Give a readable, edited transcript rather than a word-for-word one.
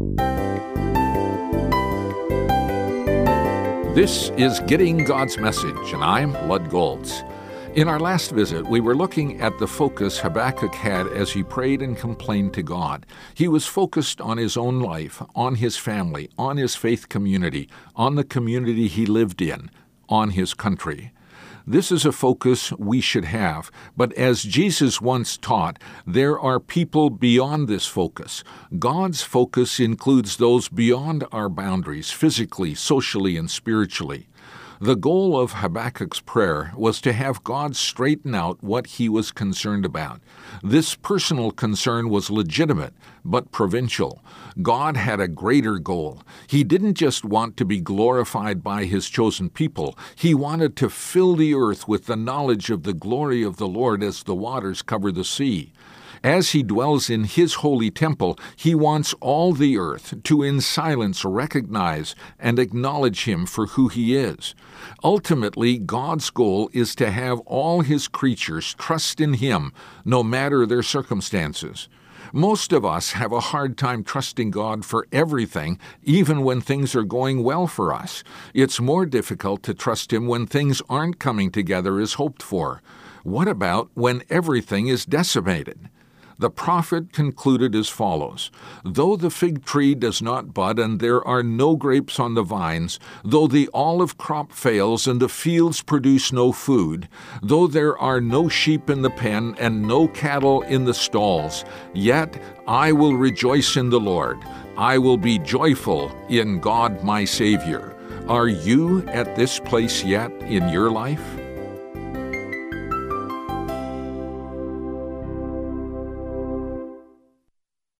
This is Getting God's Message, and I'm Lud Golds. In our last visit, we were looking at the focus Habakkuk had as he prayed and complained to God. He was focused on his own life, on his family, on his faith community, on the community he lived in, on his country. This is a focus we should have, but as Jesus once taught, there are people beyond this focus. God's focus includes those beyond our boundaries, physically, socially, and spiritually. The goal of Habakkuk's prayer was to have God straighten out what he was concerned about. This personal concern was legitimate, but provincial. God had a greater goal. He didn't just want to be glorified by his chosen people. He wanted to fill the earth with the knowledge of the glory of the Lord as the waters cover the sea. As he dwells in his holy temple, he wants all the earth to in silence recognize and acknowledge him for who he is. Ultimately, God's goal is to have all his creatures trust in him, no matter their circumstances. Most of us have a hard time trusting God for everything, even when things are going well for us. It's more difficult to trust him when things aren't coming together as hoped for. What about when everything is decimated? The prophet concluded as follows: "Though the fig tree does not bud and there are no grapes on the vines, though the olive crop fails and the fields produce no food, though there are no sheep in the pen and no cattle in the stalls, yet I will rejoice in the Lord. I will be joyful in God my Savior." Are you at this place yet in your life?